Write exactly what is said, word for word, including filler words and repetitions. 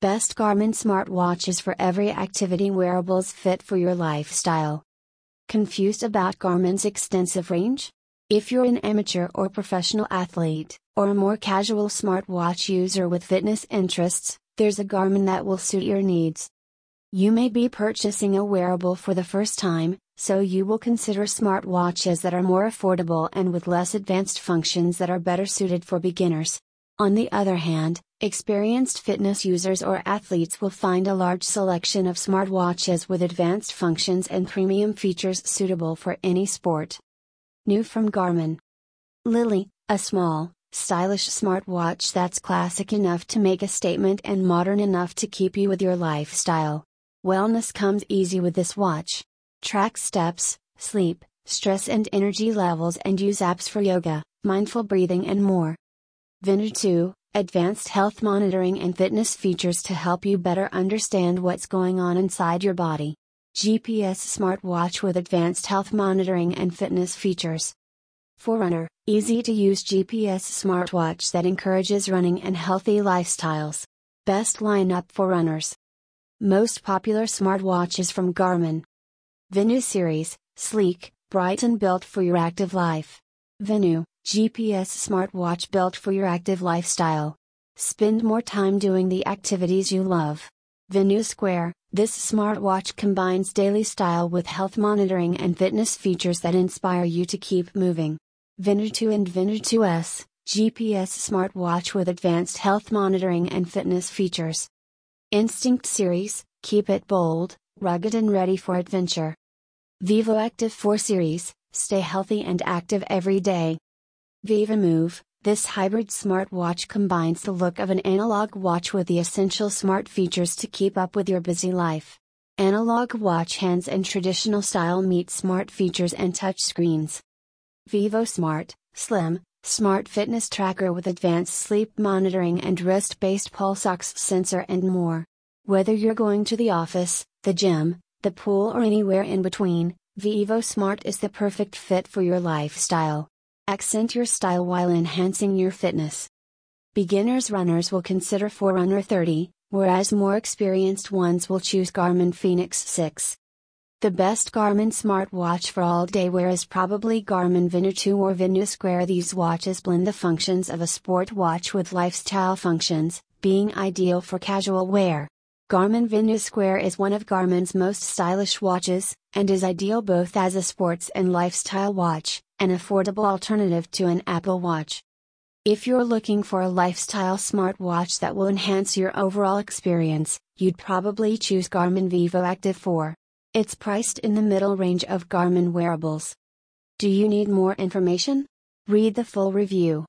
Best Garmin smartwatches for every activity, wearables fit for your lifestyle. Confused about Garmin's extensive range? If you're an amateur or professional athlete, or a more casual smartwatch user with fitness interests, there's a Garmin that will suit your needs. You may be purchasing a wearable for the first time, so you will consider smartwatches that are more affordable and with less advanced functions that are better suited for beginners. On the other hand, experienced fitness users or athletes will find a large selection of smartwatches with advanced functions and premium features suitable for any sport. New from Garmin. Lily, a small, stylish smartwatch that's classic enough to make a statement and modern enough to keep you with your lifestyle. Wellness comes easy with this watch. Track steps, sleep, stress and energy levels, and use apps for yoga, mindful breathing and more. Venu two, advanced health monitoring and fitness features to help you better understand what's going on inside your body. G P S smartwatch with advanced health monitoring and fitness features. Forerunner, easy to use G P S smartwatch that encourages running and healthy lifestyles. Best lineup for runners. Most popular smartwatches from Garmin. Venu series, sleek, bright and built for your active life. Venu, G P S smartwatch built for your active lifestyle. Spend more time doing the activities you love. Venu Square, this smartwatch combines daily style with health monitoring and fitness features that inspire you to keep moving. Venu two and Venu two S, G P S smartwatch with advanced health monitoring and fitness features. Instinct series, keep it bold, rugged and ready for adventure. Vivo Active four series, stay healthy and active every day. VivaMove, this hybrid smartwatch combines the look of an analog watch with the essential smart features to keep up with your busy life. Analog watch hands and traditional style meet smart features and touch screens. Vivo Smart, slim, smart fitness tracker with advanced sleep monitoring and wrist-based pulse ox sensor and more. Whether you're going to the office, the gym, the pool or anywhere in between, Vivo Smart is the perfect fit for your lifestyle. Accent your style while enhancing your fitness. Beginners runners will consider Forerunner thirty, whereas more experienced ones will choose Garmin Fenix six. The best Garmin smartwatch for all-day wear is probably Garmin Venu two or Venu Square. These watches blend the functions of a sport watch with lifestyle functions, being ideal for casual wear. Garmin Venu Square is one of Garmin's most stylish watches, and is ideal both as a sports and lifestyle watch, an affordable alternative to an Apple Watch. If you're looking for a lifestyle smartwatch that will enhance your overall experience, you'd probably choose Garmin Vivo Active four. It's priced in the middle range of Garmin wearables. Do you need more information? Read the full review.